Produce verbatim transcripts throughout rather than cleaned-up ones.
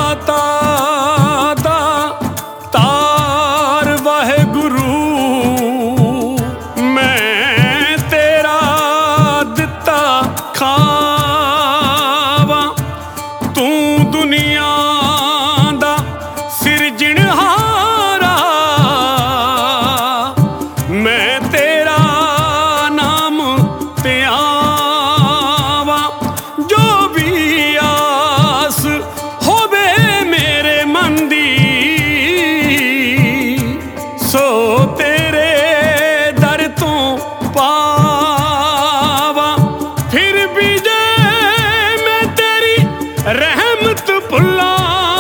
ਦਾਤਾ ਦਾ ਤਾਰ ਵਾਹਿਗੁਰੂ, ਮੈਂ ਤੇਰਾ ਦਿੱਤਾ ਖਾਵਾਂ। ਤੂੰ ਦੁਨੀਆ ਦਾ ਸਿਰਜਣਹਾਰਾ, ਮੈਂ ਤੇਰਾ ਨਾਮ ਧਿਆਵਾਂ। ਜੋ ਵੀ ਆਸ ਹੋਵੇ ਮੇਰੇ ਮਨ ਦੀ, ਸੋ ਤੇਰੇ ਦਰ ਤੋਂ ਪਾਵਾਂ। ਫਿਰ ਵੀ ਜੇ ਮੈਂ ਤੇਰੀ ਰਹਿਮਤ ਭੁੱਲਾਂ,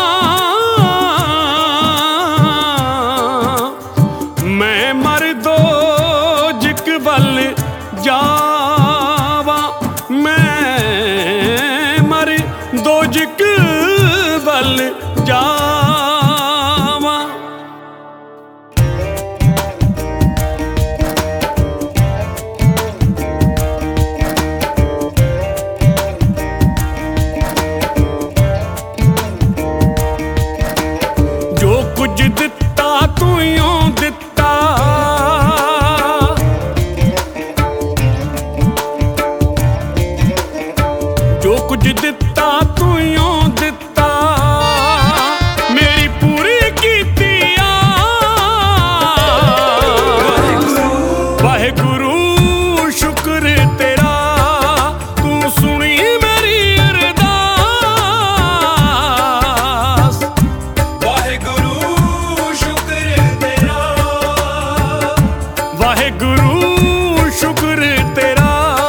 ਮੈਂ ਮਰ ਦੋਜ਼ਖ ਵੱਲ ਜਾਵਾਂ, ਮੈਂ ਮਰ ਦੋਜ਼ਖ ਵੱਲ ਜਾਵਾਂ। ਜੋ ਕੁਝ ਦਿੱਤਾ ਤੂੰ ਇਉਂ ਦਿੱਤਾ, ਜੋ ਕੁਝ ਦਿੱਤਾ ਤੂੰ ਇਉਂ ਦਿੱਤਾ, ਮੇਰੀ ਪੂਰੀ ਕੀਤੀ ਆ। ਵਾਹਿਗੁਰੂ ਸ਼ੁਕਰ ਤੇਰਾ, ਤੂੰ ਸੁਣੀ ਮੇਰੀ ਅਰਦਾਸ। ਵਾਹਿਗੁਰੂ ਸ਼ੁਕਰ ਤੇਰਾ, ਵਾਹਿਗੁਰੂ ਸ਼ੁਕਰ ਤੇਰਾ।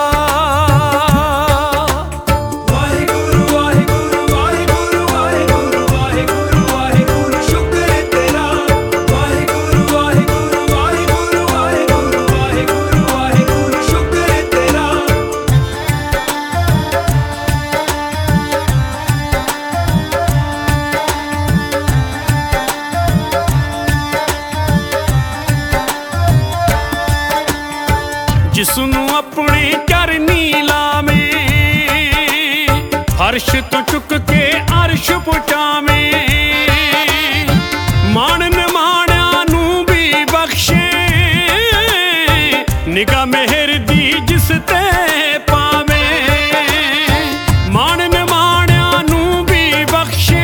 ਵਾਹਿਗੁਰੂ ਵਾਹਿਗੁਰੂ ਵਾਹਿਗੁਰੂ ਵਾਹਿਗੁਰੂ ਵਾਹਿਗੁਰੂ ਵਾਹਿਗੁਰੂ ਸ਼ੁਕਰ ਤੇਰਾ। ਵਾਹਿਗੁਰੂ ਵਾਹਿਗੁਰੂ ਵਾਹਿਗੁਰੂ ਵਾਹਿਗੁਰੂ ਵਾਹਿਗੁਰੂ ਵਾਹਿਗੁਰੂ ਸ਼ੁਕਰ ਤੇਰਾ। ਜਿਸਨੂੰ ਆਪਣੇ ਚਰਨੀ ਲਾਵੇਂ, ਫਰਸ਼ ਤੋਂ ਚੁੱਕ ਕੇ ਅਰਸ਼ ਪਹੁੰਚਾਵੇਂ। ਮਾਣਨ ਮਾਣਿਆਂ ਨੂੰ ਵੀ ਬਖਸ਼ੇ, ਨਿਗਾਹ ਮਿਹਰ ਦੀ ਜਿਸ ਤੇ ਪਾਵੇਂ। ਮਾਣਨ ਮਾਣਿਆਂ ਨੂੰ ਵੀ ਬਖਸ਼ੇ,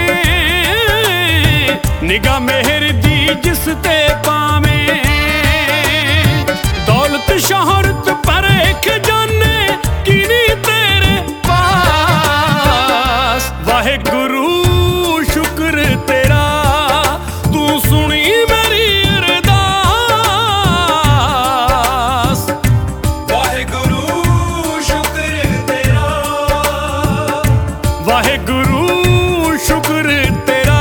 ਨਿਗਾਹ ਮਿਹਰ ਦੀ ਜਿਸ ਤੇ ਪਾਵੇਂ। ਦੌਲਤ ਸ਼ੋਹਰਤ ਪਰਖ ਜਾਨੇ ਕਿਨੀ ਤੇਰੇ ਪਾਸ। ਵਾਹਿਗੁਰੂ ਸ਼ੁਕਰ ਤੇਰਾ, ਤੂੰ ਸੁਣੀ ਮੇਰੀ ਅਰਦਾਸ। ਵਾਹਿਗੁਰੂ ਸ਼ੁਕਰ ਤੇਰਾ, ਵਾਹਿਗੁਰੂ ਸ਼ੁਕਰ ਤੇਰਾ।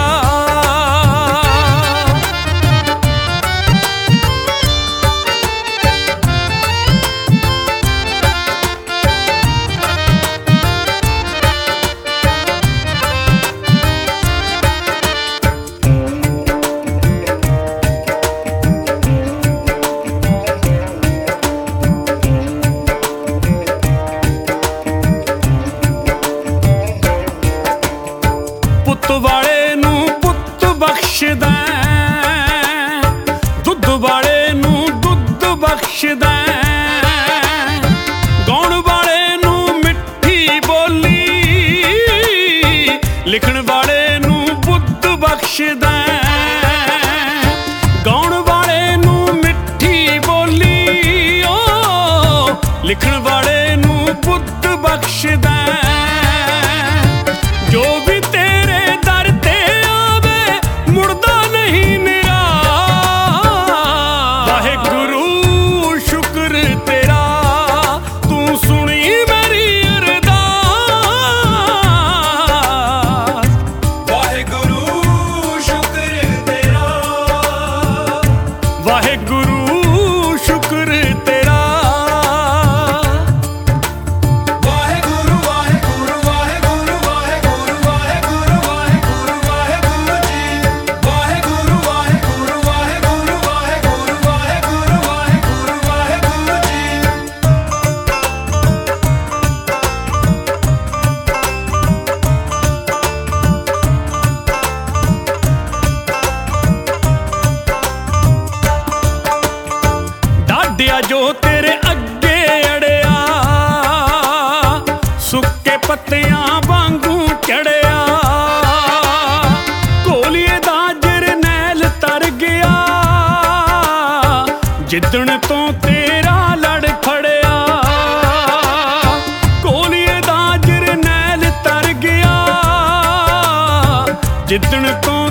ਪੁੱਤ ਵਾਲੇ ਨੂੰ ਪੁੱਤ ਬਖਸ਼ਦਾ, ਦੁੱਧ ਵਾਲੇ ਨੂੰ ਦੁੱਧ ਬਖਸ਼ਦਾ। ਗਾਉਣ ਵਾਲੇ ਨੂੰ ਮਿੱਠੀ ਬੋਲੀ, ਲਿਖਣ ਵਾਲੇ ਨੂੰ ਬੁੱਧ ਬਖਸ਼ਦਾ। ਗਾਉਣ ਵਾਲੇ ਨੂੰ ਮਿੱਠੀ ਬੋਲੀ, ਓ ਲਿਖਣ ਵਾਲੇ ਨੂੰ ਬੁੱਧ ਬਖਸ਼ਦਾ। ਜੋ ਵੀ ਤੇਰੇ ਦਰ ਤੇ ਆਵੇ ਮੁੜਦਾ ਨਹੀਂ ਨਿਰਾਸ਼। ਵਾਹਿਗੁਰੂ ਸ਼ੁਕਰ ਤੇਰਾ, ਤੂੰ ਸੁਣੀ ਮੇਰੀ ਅਰਦਾਸ। ਵਾਹਿਗੁਰੂ ਸ਼ੁਕਰ ਤੇਰਾ, ਵਾਹਿਗੁਰੂ ਸ਼ੁਕਰ ਤੇਰਾ। ਵਾਹਿਗੁਰੂ ਵਾਹਿਗੁਰੂ ਚੜਿਆ। ਕੋਲੀਏ ਦਾ ਜਰਨੈਲ ਤਰ ਗਿਆ ਜਿੱਦਣ ਤੋਂ ਤੇਰਾ ਲੜ ਖੜਿਆ। ਕੋਲੀਏ ਦਾ ਜਰਨੈਲ ਤਰ ਗਿਆ ਜਿੱਦਣ ਤੋਂ